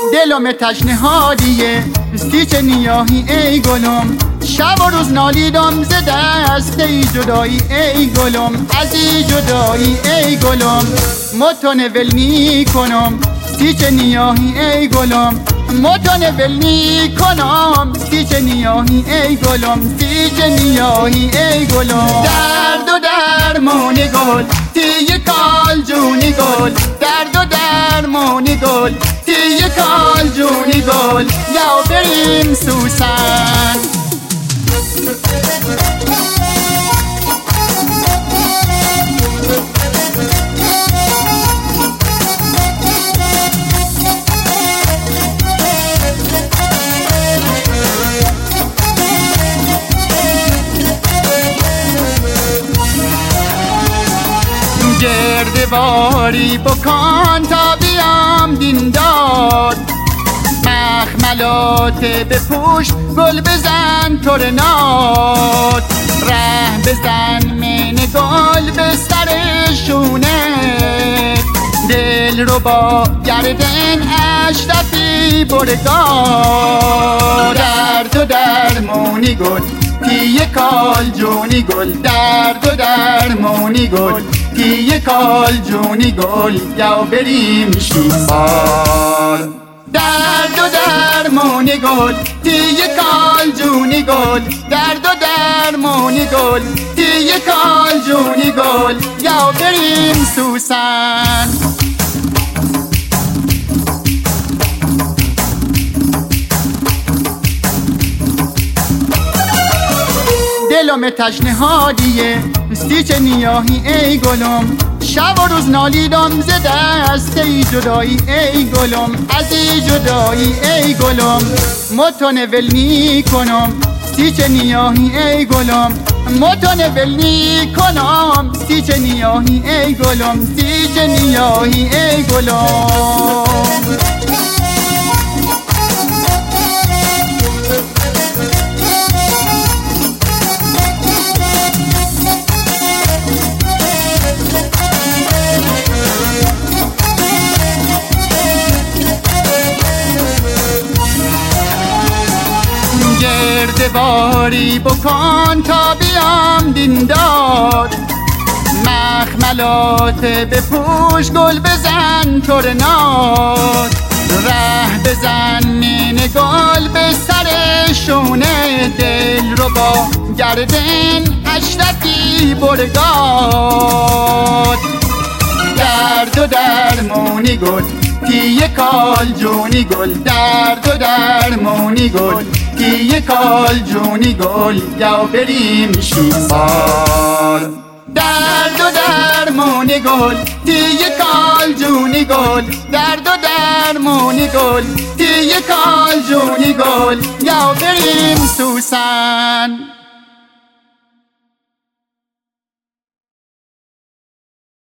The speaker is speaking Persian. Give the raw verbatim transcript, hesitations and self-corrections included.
دلم تشنه حالیه سی نیاهی ای گلم، شب و روز نالیدم ز دست ای جدایی ای گلم، از ای جدایی ای گلم متون ول می کنم سی نیاهی ای گلم، متون ول می کنم سی نیاهی ای گلم، سی نیاهی ای گلم. درد و درمون گل تی کال جونی گل، درد و درمون گل تی کال جونی گل، یا بریم سوسن. گردواری بکن تا بیام دیندار، مخملات بپوش گل بزن تورنات، ره بزن من گل به سر شونه، دل رو با گردن اشرفی برگار. درد و درمونی گل تی کال جونی گل، درد و درمونی گل تی کال جونی گل، یا بریم شیبار. درد و درمونی گل تی کال جونی گل، درد و درمونی گل تی کال جونی گل، یا بریم سوسن. دلم تشنه حالیه سی نیاهی ای گلم، شب و روز نالیدم ز دست ای جدایی ای گلم، از ای جدایی ای گلم متون ول می کنم سی نیاهی ای گلم، متون ول می کنم سی نیاهی ای گلم، سی نیاهی ای گلم. گردواری بکن تا بیام دیندار، مخملات بپوش گل بزن تورنات، ره بزن من گل به سر شونه، دل رو با گردن اشرفی برگاد. درد و درمونی گل تی کال جونی گل، درد و درمونی گل تی کال جونی گل، یا بریم شیبار. درد و درمونی گل تی کال جونی گل، درد و درمونی گل تی کال جونی گل، یا بریم سوسن.